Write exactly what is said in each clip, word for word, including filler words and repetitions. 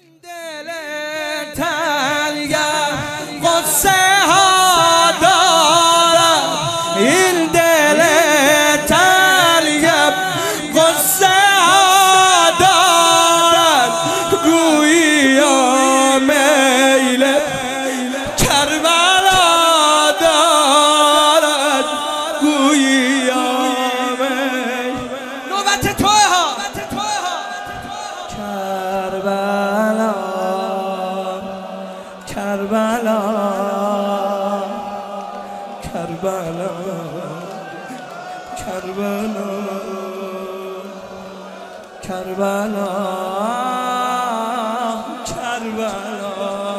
دل تنگم قصه ها دارم، این دل تنگم قصه ها دارد، گویا میل کربلا دارد، گویا میل نوبت توه ها کربلا کربلا کربلا کربلا کربلا کربلا.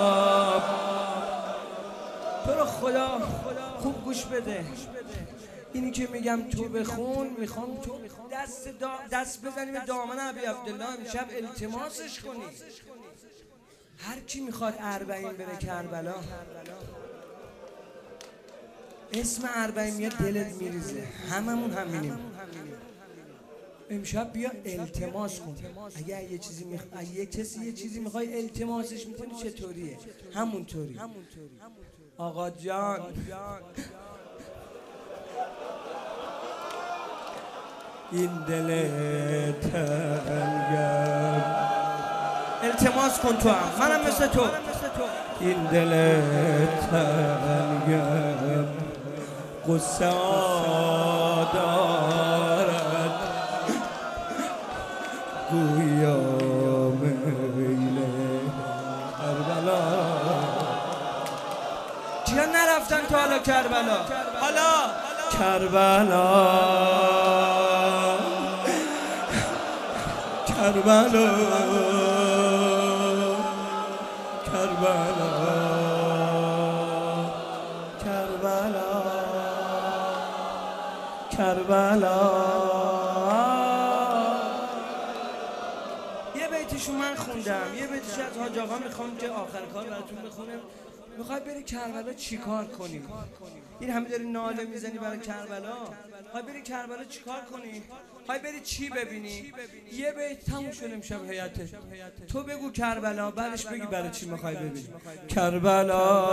تو رو خدا خوب گوش بده، اینی که میگم تو بخون، میخوام تو دست دست بزنی به دامن ابی عبدالله، امشب التماسش کنی. هر کی میخواد اربعین بره کربلا، اسم اربعین میاد دلت میریزه، هممون همینیم. امشب بیا التماس کن. اگه یه چیزی میخ... اگه یه کسی یه چیزی میخوای التماسش میکنی چطوریه؟ همونطوری. آقا جان این دل تنگم التماس کن تو هم، منم مثل تو. این دل تنگم قصه دارد، گویا میل کربلا. چیا نرفتن تو حالا کربلا؟ حالا کربلا کربلا کربلا کربلا کربلا. یه بیتشو من خوندم، یه بیتش از حاج آقا میخوام که آخر کار براتون بخونم. میخوای بری کربلا چیکار کنی؟ این همه داری ناله میزنی برای کربلا، میخوای بری کربلا چیکار کنی؟ میخوای بری چی ببینی؟ یه بیت تموم شد امشب حیاته. تو بگو کربلا، بعدش بگی برای چی میخوای ببینی. کربلا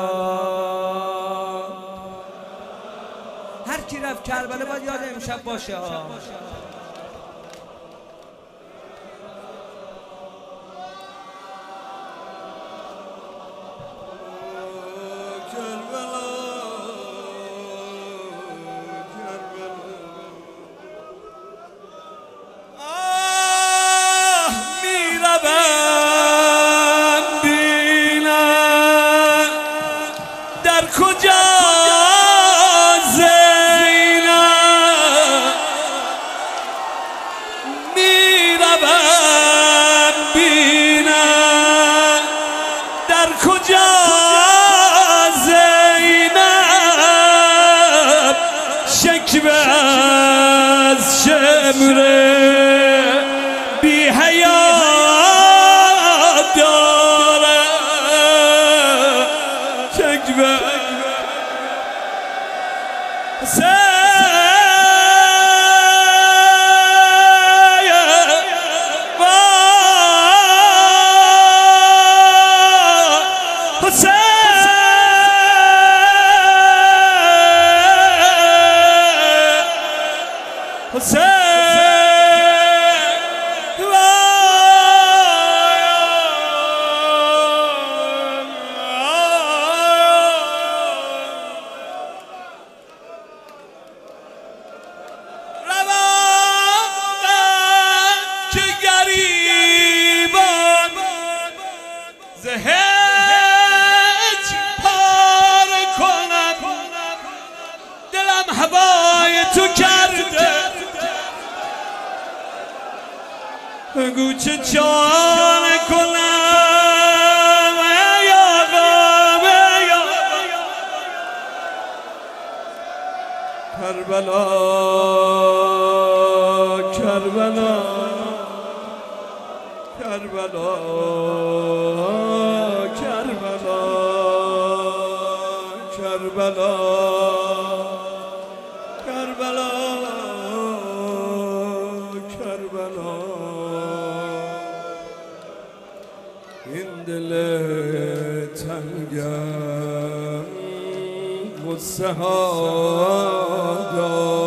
هر کی رفت کربلا باید یاد امشب باشه ها. کجا زینب میروم بینم، در کجا زینب شکوه از شمر بی حیا داره، شکوه هج پار کنم، دلم هوای تو کرده، بگو چه جان کنم ای آقا ای آقا. کربلا کربلا کربلا کربلا کربلا کربلا کربلا. این دل تنگم غصه ها دارد